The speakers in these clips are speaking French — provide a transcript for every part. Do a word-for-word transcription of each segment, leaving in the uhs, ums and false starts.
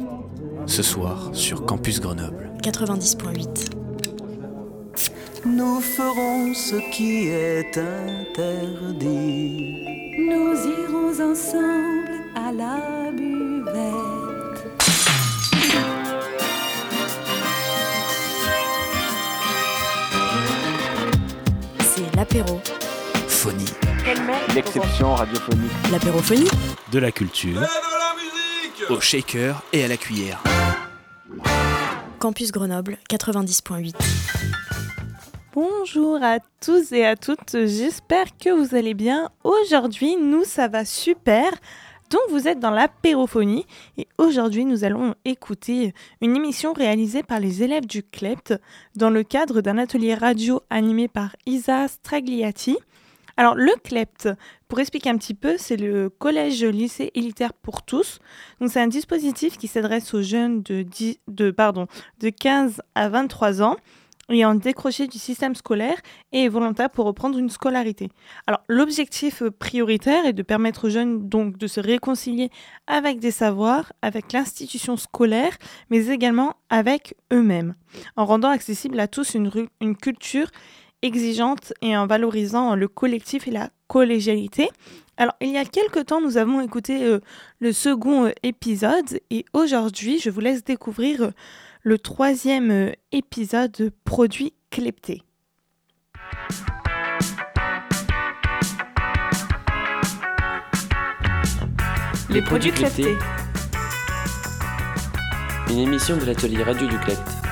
Ce soir sur Campus Grenoble quatre-vingt-dix point huit. Nous ferons ce qui est interdit. Nous irons ensemble à la buvette. C'est l'apéro. Phonie. L'exception radiophonique. L'apérophonie. De la culture. Et de la musique. Au shaker et à la cuillère. Campus Grenoble quatre-vingt-dix point huit. Bonjour à tous et à toutes, j'espère que vous allez bien. Aujourd'hui, nous, ça va super. Donc, vous êtes dans l'apérophonie et aujourd'hui, nous allons écouter une émission réalisée par les élèves du C L E P T dans le cadre d'un atelier radio animé par Isa Stragliati. Alors, le C L E P T, pour expliquer un petit peu, c'est le collège-lycée élitaire pour tous. Donc, c'est un dispositif qui s'adresse aux jeunes de, dix, de, pardon, de quinze à vingt-trois ans ayant décroché du système scolaire et est volontaire pour reprendre une scolarité. Alors, l'objectif prioritaire est de permettre aux jeunes donc de se réconcilier avec des savoirs, avec l'institution scolaire, mais également avec eux-mêmes, en rendant accessible à tous une, une culture exigeante et en valorisant le collectif et la collégialité. Alors, il y a quelques temps, nous avons écouté euh, le second euh, épisode et aujourd'hui, je vous laisse découvrir euh, le troisième euh, épisode produit C L E P T. Les produits C L E P T. Une émission de l'atelier radio du C L E P T.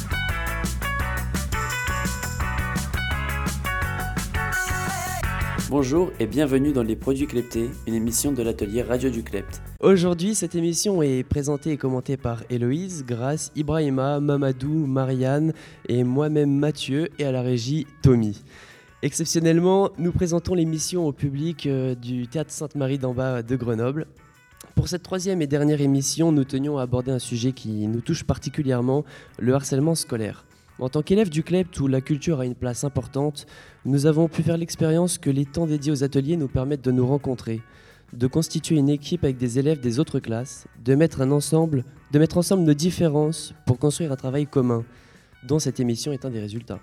Bonjour et bienvenue dans les produits C L E P T, une émission de l'atelier radio du C L E P T. Aujourd'hui, cette émission est présentée et commentée par Héloïse, Grace, Ibrahima, Mamadou, Marianne et moi-même Mathieu et à la régie Tommy. Exceptionnellement, nous présentons l'émission au public euh, du Théâtre Sainte-Marie d'en bas de Grenoble. Pour cette troisième et dernière émission, nous tenions à aborder un sujet qui nous touche particulièrement, le harcèlement scolaire. En tant qu'élève du C L E P T où la culture a une place importante, nous avons pu faire l'expérience que les temps dédiés aux ateliers nous permettent de nous rencontrer, de constituer une équipe avec des élèves des autres classes, de mettre, un ensemble, de mettre ensemble nos différences pour construire un travail commun, dont cette émission est un des résultats.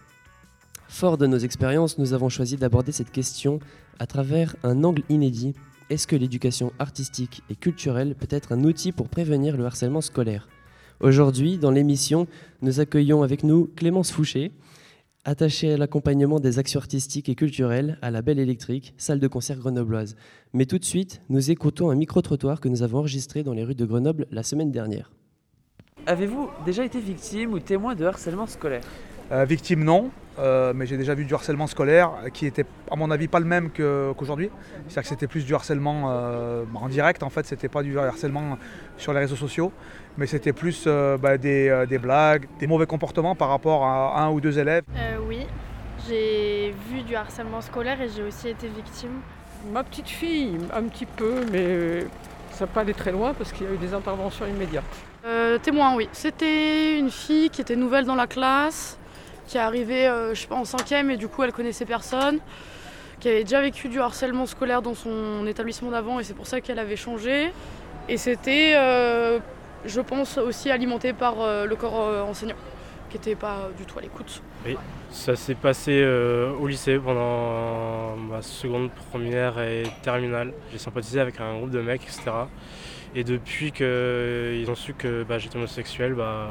Fort de nos expériences, nous avons choisi d'aborder cette question à travers un angle inédit. Est-ce que l'éducation artistique et culturelle peut être un outil pour prévenir le harcèlement scolaire ? Aujourd'hui, dans l'émission, nous accueillons avec nous Clémence Fouché, attachée à l'accompagnement des actions artistiques et culturelles à la Belle Électrique, salle de concert grenobloise. Mais tout de suite, nous écoutons un micro-trottoir que nous avons enregistré dans les rues de Grenoble la semaine dernière. Avez-vous déjà été victime ou témoin de harcèlement scolaire ? Euh, victime non, euh, mais j'ai déjà vu du harcèlement scolaire qui était à mon avis pas le même que, qu'aujourd'hui. C'est-à-dire que c'était plus du harcèlement euh, en direct en fait, c'était pas du harcèlement sur les réseaux sociaux, mais c'était plus euh, bah, des, euh, des blagues, des mauvais comportements par rapport à un ou deux élèves. Euh, oui, j'ai vu du harcèlement scolaire et j'ai aussi été victime. Ma petite fille, un petit peu, mais ça n'a pas allé très loin parce qu'il y a eu des interventions immédiates. Euh, témoin, oui. C'était une fille qui était nouvelle dans la classe, qui est arrivée euh, je sais pas, en cinquième et du coup elle connaissait personne, qui avait déjà vécu du harcèlement scolaire dans son établissement d'avant et c'est pour ça qu'elle avait changé. Et c'était, euh, je pense, aussi alimenté par euh, le corps euh, enseignant, qui n'était pas du tout à l'écoute. Oui, ça s'est passé euh, au lycée pendant ma seconde, première et terminale. J'ai sympathisé avec un groupe de mecs, et cetera. Et depuis qu'ils ont su que bah, j'étais homosexuel, bah,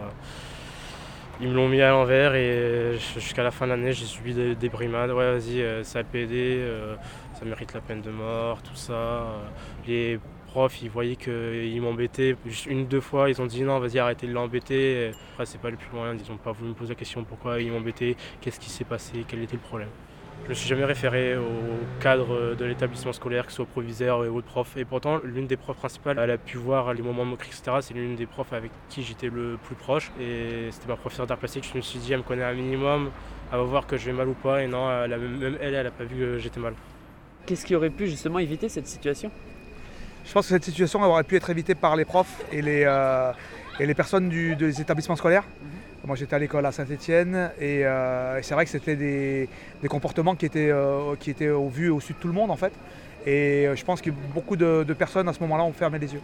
ils me l'ont mis à l'envers et jusqu'à la fin de l'année, j'ai subi des, des brimades. Ouais, vas-y, euh, c'est L P D, euh, ça mérite la peine de mort, tout ça. Les profs, ils voyaient qu'ils m'embêtaient. Juste une ou deux fois, ils ont dit non, vas-y, arrêtez de l'embêter. Après, c'est pas le plus loin, ils n'ont pas voulu me poser la question pourquoi ils m'embêtaient, qu'est-ce qui s'est passé, quel était le problème. Je ne me suis jamais référé au cadre de l'établissement scolaire, que ce soit proviseur et autres profs. Et pourtant, l'une des profs principales, elle a pu voir les moments de moquerie, et cetera. C'est l'une des profs avec qui j'étais le plus proche. Et c'était ma professeure d'art plastique. Je me suis dit, elle me connaît un minimum, elle va voir que je vais mal ou pas. Et non, elle a, même elle, elle n'a pas vu que j'étais mal. Qu'est-ce qui aurait pu justement éviter cette situation ? Je pense que cette situation aurait pu être évitée par les profs et les, euh, et les personnes du, des établissements scolaires. Mmh. Moi j'étais à l'école à Saint-Étienne et, euh, et c'est vrai que c'était des, des comportements qui étaient, euh, qui étaient au vu et au su de tout le monde en fait. Et je pense que beaucoup de, de personnes à ce moment-là ont fermé les yeux.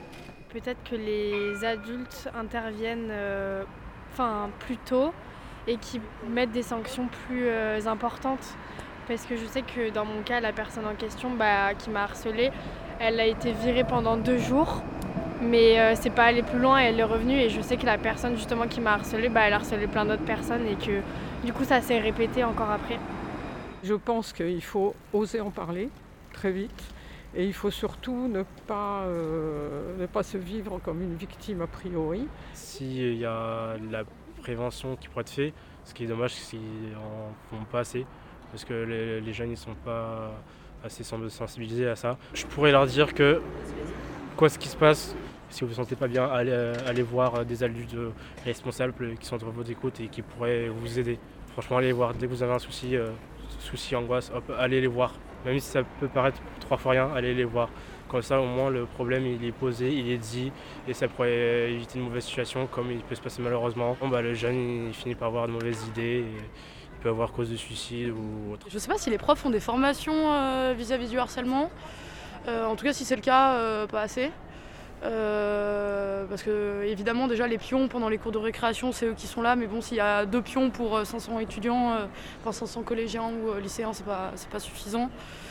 peut-être que les adultes interviennent euh, enfin, plus tôt et qui mettent des sanctions plus euh, importantes. Parce que je sais que dans mon cas, la personne en question bah, qui m'a harcelée, elle a été virée pendant deux jours. Mais euh, c'est pas allé plus loin et elle est revenue. Et je sais que la personne justement qui m'a harcelée, bah, elle a harcelé plein d'autres personnes et que du coup ça s'est répété encore après. Je pense qu'il faut oser en parler très vite. Et il faut surtout ne pas, euh, ne pas se vivre comme une victime a priori. S'il y a de la prévention qui pourrait être faite, ce qui est dommage, c'est qu'ils n'en font pas assez. Parce que les, les jeunes ne sont pas assez sensibilisés à ça. Je pourrais leur dire que quoi ce qui se passe, si vous ne vous sentez pas bien, allez, allez voir des adultes responsables qui sont entre vos écoutes et qui pourraient vous aider. Franchement, allez les voir. Dès que vous avez un souci, euh, souci, angoisse, hop, allez les voir. Même si ça peut paraître trois fois rien, allez les voir. Comme ça, au moins, le problème il est posé, il est dit, et ça pourrait éviter une mauvaise situation, comme il peut se passer malheureusement. Bon, bah, le jeune il finit par avoir de mauvaises idées. Et il peut avoir cause de suicide ou autre. Je ne sais pas si les profs ont des formations euh, vis-à-vis du harcèlement. Euh, en tout cas, si c'est le cas, euh, pas assez. Euh, parce que évidemment déjà les pions pendant les cours de récréation c'est eux qui sont là, mais bon s'il y a deux pions pour cinq cents étudiants, euh, enfin cinq cents collégiens ou euh, lycéens, c'est pas, c'est pas suffisant.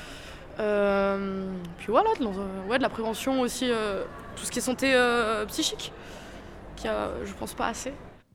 Euh, puis voilà, de, euh, ouais, de la prévention aussi, euh, tout ce qui est santé euh, psychique, qui a, je pense pas assez.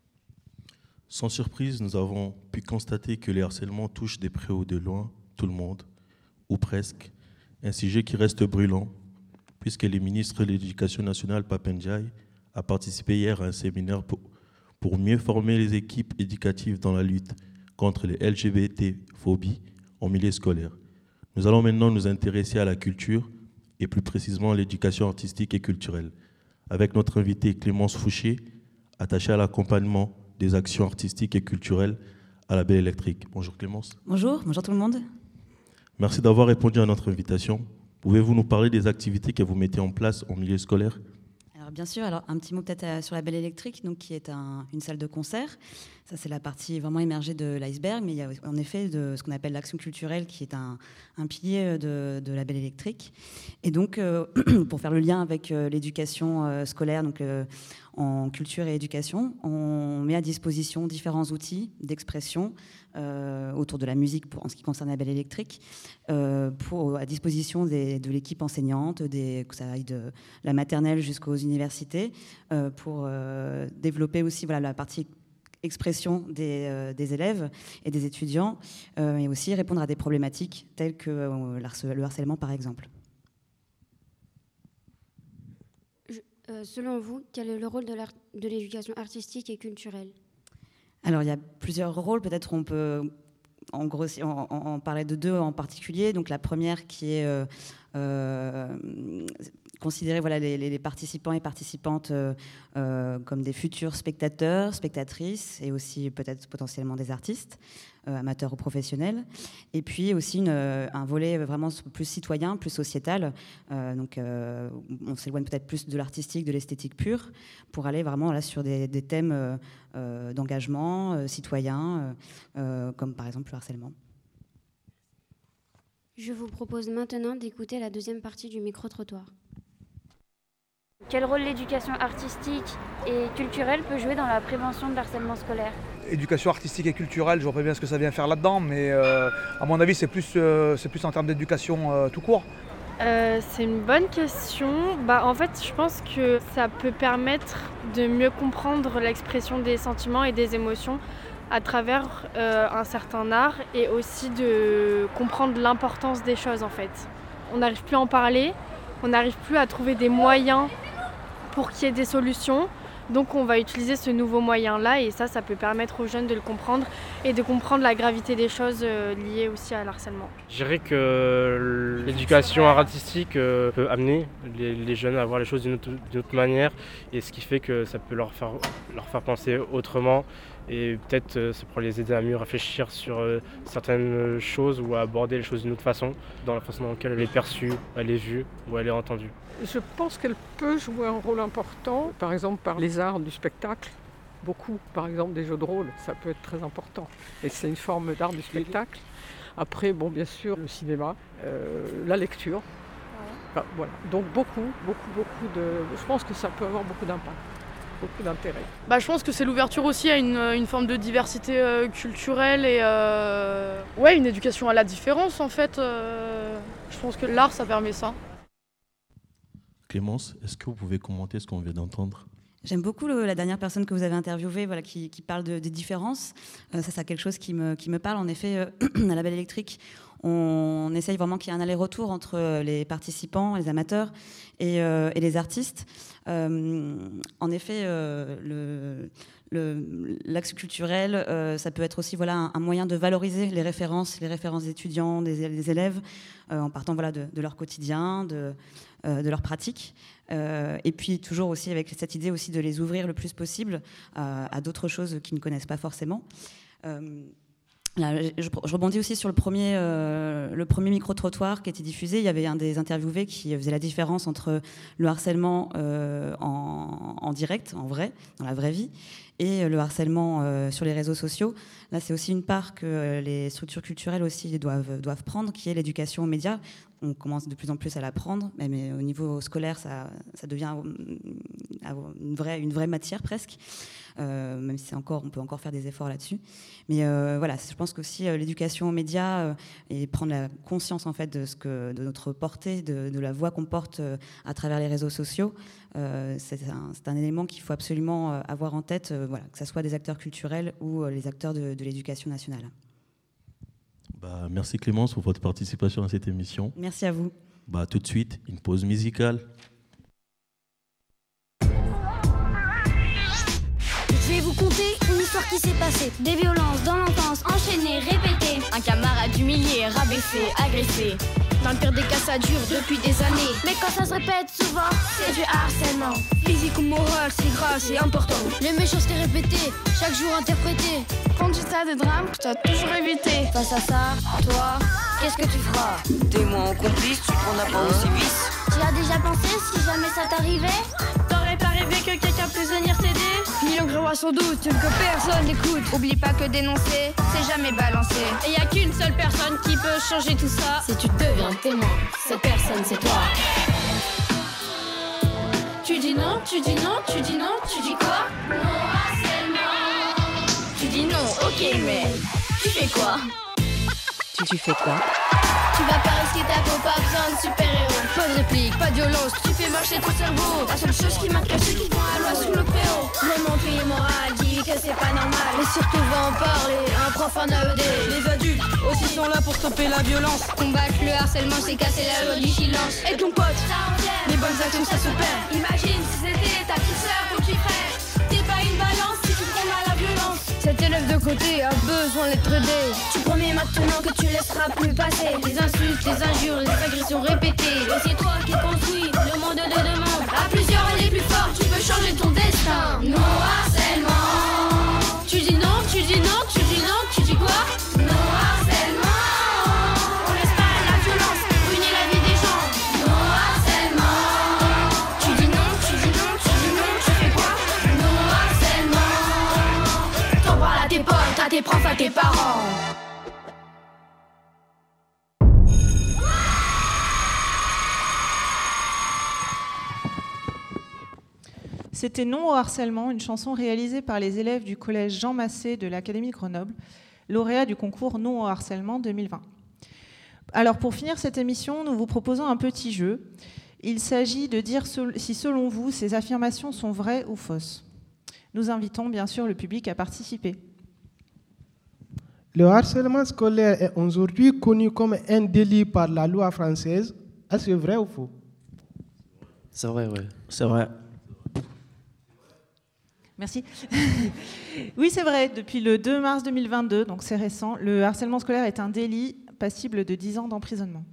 Sans surprise, nous avons pu constater que les harcèlements touchent de près ou de loin tout le monde, ou presque, un sujet qui reste brûlant, puisque le ministre de l'Éducation nationale, Pap Ndiaye, a participé hier à un séminaire pour, pour mieux former les équipes éducatives dans la lutte contre les L G B T-phobies en milieu scolaire. Nous allons maintenant nous intéresser à la culture, et plus précisément à l'éducation artistique et culturelle, avec notre invité Clémence Fouché, attachée à l'accompagnement des actions artistiques et culturelles à la Belle Électrique. Bonjour Clémence. Bonjour, bonjour tout le monde. Merci d'avoir répondu à notre invitation. Pouvez-vous nous parler des activités que vous mettez en place en milieu scolaire ? Alors bien sûr, alors un petit mot peut-être sur la Belle Électrique, donc qui est un, une salle de concert. Ça c'est la partie vraiment émergée de l'iceberg, mais il y a en effet de ce qu'on appelle l'action culturelle, qui est un, un pilier de, de la Belle Électrique. Et donc euh, pour faire le lien avec euh, l'éducation euh, scolaire, donc euh, en culture et éducation, on met à disposition différents outils d'expression euh, autour de la musique pour, en ce qui concerne la Belle Électrique, euh, pour, à disposition des, de l'équipe enseignante, des, que ça aille de la maternelle jusqu'aux universités, euh, pour euh, développer aussi voilà, la partie expression des, euh, des élèves et des étudiants, euh, et aussi répondre à des problématiques telles que euh, le harcèlement par exemple. Euh, selon vous, quel est le rôle de, de l'éducation artistique et culturelle ? Alors, il y a plusieurs rôles. Peut-être on peut en, gros, en, en, en parler de deux en particulier. Donc, la première qui est euh, euh, considérer voilà, les, les participants et participantes euh, euh, comme des futurs spectateurs, spectatrices, et aussi peut-être potentiellement des artistes, euh, amateurs ou professionnels. Et puis aussi une, un volet vraiment plus citoyen, plus sociétal. Euh, donc euh, on s'éloigne peut-être plus de l'artistique, de l'esthétique pure, pour aller vraiment là, sur des, des thèmes euh, euh, d'engagement euh, citoyen, euh, comme par exemple le harcèlement. Je vous propose maintenant d'écouter la deuxième partie du micro-trottoir. Quel rôle l'éducation artistique et culturelle peut jouer dans la prévention de l'harcèlement scolaire ? Éducation artistique et culturelle, je vois pas bien ce que ça vient faire là-dedans, mais euh, à mon avis, c'est plus, euh, c'est plus en termes d'éducation euh, tout court. Euh, c'est une bonne question. Bah, en fait, je pense que ça peut permettre de mieux comprendre l'expression des sentiments et des émotions à travers euh, un certain art, et aussi de comprendre l'importance des choses en fait. On n'arrive plus à en parler, on n'arrive plus à trouver des moyens pour qu'il y ait des solutions. Donc on va utiliser ce nouveau moyen-là, et ça, ça peut permettre aux jeunes de le comprendre et de comprendre la gravité des choses euh, liées aussi à l'harcèlement. Je dirais que l'éducation artistique euh, peut amener les, les jeunes à voir les choses d'une autre, d'une autre manière, et ce qui fait que ça peut leur faire, leur faire penser autrement, et peut-être euh, ça pourrait les aider à mieux réfléchir sur euh, certaines choses, ou à aborder les choses d'une autre façon, dans la façon dans laquelle elle est perçue, elle est vue ou elle est entendue. Je pense qu'elle peut jouer un rôle important, par exemple par les arts du spectacle. Beaucoup, par exemple des jeux de rôle, ça peut être très important. Et c'est une forme d'art du spectacle. Après, bon, bien sûr, le cinéma, euh, la lecture. Enfin, voilà. Donc beaucoup, beaucoup, beaucoup de... Je pense que ça peut avoir beaucoup d'impact, beaucoup d'intérêt. Bah, je pense que c'est l'ouverture aussi à une, une forme de diversité euh, culturelle et euh, ouais, une éducation à la différence en fait. Euh, je pense que l'art, ça permet ça. Clémence, est-ce que vous pouvez commenter ce qu'on vient d'entendre ? J'aime beaucoup le, la dernière personne que vous avez interviewée, voilà, qui, qui parle de, des différences. Euh, ça, c'est quelque chose qui me, qui me parle. En effet, euh, à la Belle Électrique, on, on essaye vraiment qu'il y ait un aller-retour entre les participants, les amateurs et, euh, et les artistes. Euh, en effet, euh, le... Le, l'axe culturel, euh, ça peut être aussi voilà, un, un moyen de valoriser les références, les références d'étudiants, des, des élèves, euh, en partant voilà, de, de leur quotidien, de, euh, de leurs pratiques. Euh, et puis toujours aussi avec cette idée aussi de les ouvrir le plus possible euh, à d'autres choses qu'ils ne connaissent pas forcément. Euh, Là, je, je rebondis aussi sur le premier, euh, le premier micro-trottoir qui a été diffusé. Il y avait un des interviewés qui faisait la différence entre le harcèlement euh, en, en direct, en vrai, dans la vraie vie, et le harcèlement euh, sur les réseaux sociaux. Là, c'est aussi une part que les structures culturelles aussi doivent, doivent prendre, qui est l'éducation aux médias. On commence de plus en plus à l'apprendre, mais au niveau scolaire, ça, ça devient une vraie, une vraie matière presque. Euh, même si c'est encore, on peut encore faire des efforts là-dessus. Mais euh, voilà, je pense qu'aussi euh, l'éducation aux médias euh, et prendre la conscience en fait de ce que, de notre portée, de, de la voix qu'on porte euh, à travers les réseaux sociaux, euh, c'est, un, c'est un élément qu'il faut absolument euh, avoir en tête, euh, voilà, que ce soit des acteurs culturels ou euh, les acteurs de, de l'éducation nationale. Bah, merci Clémence pour votre participation à cette émission. Merci à vous. Bah, tout de suite, une pause musicale. Je vais vous conter une histoire qui s'est passée. Des violences dans l'enfance, enchaînées, répétées. Un camarade humilié, rabaissé, agressé. Dans le pire des cas, ça dure depuis des années. Mais quand ça se répète souvent, c'est du harcèlement. Physique ou moral, c'est grave, c'est important. Les méchancetés répétées, chaque jour interprétées. Quand tu tas de drames que t'as toujours évité. Face à ça, toi, qu'est-ce que tu feras? Témoin ou complice, tu prendras pas au service. Tu as déjà pensé si jamais ça t'arrivait? T'aurais pas rêvé que quelqu'un puisse venir t'aider? Millions de gros sans doute, que personne n'écoute. Oublie pas que dénoncer, c'est jamais balancer. Et y a qu'une seule personne qui peut changer tout ça. Si tu deviens témoin, cette personne c'est toi. Tu dis non, tu dis non, tu dis non, tu dis quoi? Non harcèlement. Tu dis non, ok, mais tu fais quoi? Tu, tu fais quoi? Tu vas pas risquer ta peau, pas besoin de super-héros. Pas de réplique, pas de violence, tu fais marcher ton cerveau. La seule chose qui m'a caché qui vont à loi sous le préau. Le menteur moral dit que c'est pas normal. Mais surtout va en parler, un prof en A E D. Les adultes aussi sont là pour stopper la violence. Combattre le harcèlement, c'est casser la loi du silence. Et ton pote, les bonnes actions ça se perd. Imagine si c'était ta petite sœur ou petit frère. T'es pas une balance si tu prends à la violence. Cet élève de côté a besoin d'être aidé. Tu promets maintenant que tu laisseras plus passer les insultes, les injures, les agressions répétées. Et c'est toi qui construis le monde de demande. À plusieurs et les plus forts, tu peux changer ton destin. Non harcèlement. Tu dis non, tu dis non, tu dis non, tu dis quoi? Non harcèlement. On laisse pas la violence ruiner la vie des gens. Non harcèlement. Tu dis non, tu dis non, tu dis non, tu fais quoi? Non harcèlement. T'en parles à tes potes, à tes profs, à tes parents. C'était Non au harcèlement, une chanson réalisée par les élèves du collège Jean Massé de l'Académie de Grenoble, lauréat du concours Non au harcèlement deux mille vingt. Alors pour finir cette émission, nous vous proposons un petit jeu. Il s'agit de dire si selon vous, ces affirmations sont vraies ou fausses. Nous invitons bien sûr le public à participer. Le harcèlement scolaire est aujourd'hui connu comme un délit par la loi française. Est-ce que c'est vrai ou faux? C'est vrai, oui. C'est vrai. Merci. Oui, c'est vrai. Depuis le deux mars deux mille vingt-deux, donc c'est récent, le harcèlement scolaire est un délit passible de dix ans d'emprisonnement.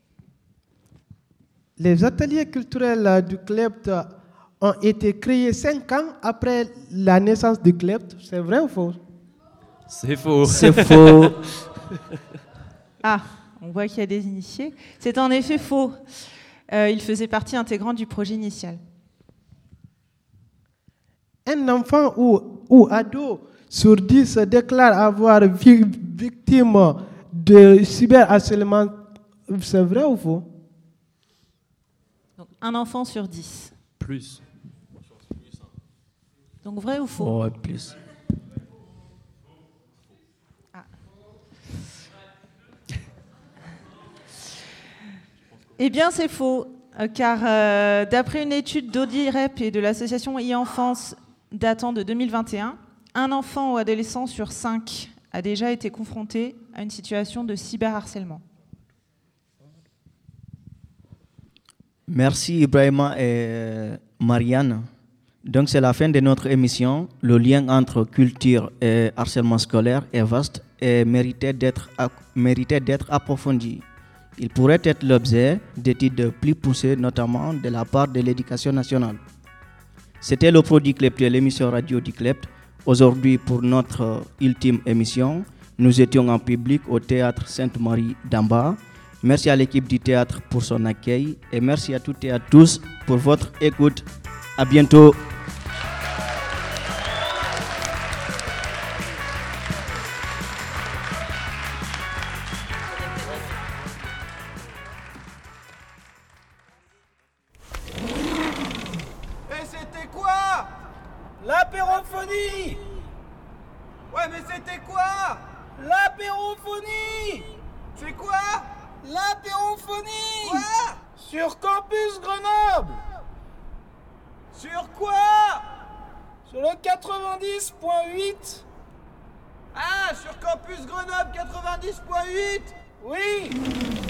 Les ateliers culturels du C L E P T ont été créés cinq ans après la naissance du C L E P T. C'est vrai ou faux? C'est faux. C'est faux. Ah, on voit qu'il y a des initiés. C'est en effet faux. Euh, il faisait partie intégrante du projet initial. Un enfant ou, ou ado sur dix se déclare avoir été victime de cyberharcèlement. C'est vrai ou faux? Donc un enfant sur dix. Plus. Donc vrai ou faux? Ouais, plus. Ah. Eh bien, c'est faux, euh, car euh, d'après une étude d'Audirep et de l'association e-enfance datant de deux mille vingt et un, un enfant ou adolescent sur cinq a déjà été confronté à une situation de cyberharcèlement. Merci Ibrahima et Marianne. Donc c'est la fin de notre émission. Le lien entre culture et harcèlement scolaire est vaste et méritait d'être, méritait d'être approfondi. Il pourrait être l'objet d'études plus poussées, notamment de la part de l'Éducation nationale. C'était le produit C L E P T, l'émission radio du C L E P T. Aujourd'hui, pour notre ultime émission, nous étions en public au Théâtre Sainte-Marie d'Amba. Merci à l'équipe du théâtre pour son accueil et merci à toutes et à tous pour votre écoute. À bientôt. Et c'était quoi? L'apérophonie. Ouais, mais c'était quoi? L'apérophonie. C'est quoi? L'apérophonie. Quoi? Sur Campus Grenoble. Sur quoi? Sur le quatre-vingt-dix point huit. Ah, sur Campus Grenoble quatre-vingt-dix point huit. Oui.